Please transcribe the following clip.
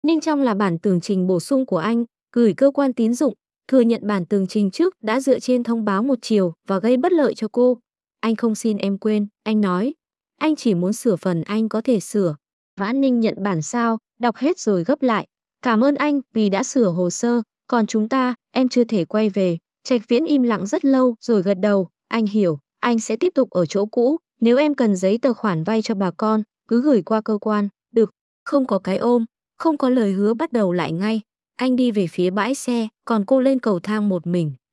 Ninh trong là bản tường trình bổ sung của anh, gửi cơ quan tín dụng, thừa nhận bản tường trình trước đã dựa trên thông báo một chiều và gây bất lợi cho cô. Anh không xin em quên, anh nói. Anh chỉ muốn sửa phần anh có thể sửa. Vãn Ninh nhận bản sao, đọc hết rồi gấp lại. Cảm ơn anh vì đã sửa hồ sơ, còn chúng ta, em chưa thể quay về. Trạch Viễn im lặng rất lâu rồi gật đầu, anh hiểu, anh sẽ tiếp tục ở chỗ cũ. Nếu em cần giấy tờ khoản vay cho bà con, cứ gửi qua cơ quan, được. Không có cái ôm, không có lời hứa bắt đầu lại ngay. Anh đi về phía bãi xe, còn cô lên cầu thang một mình.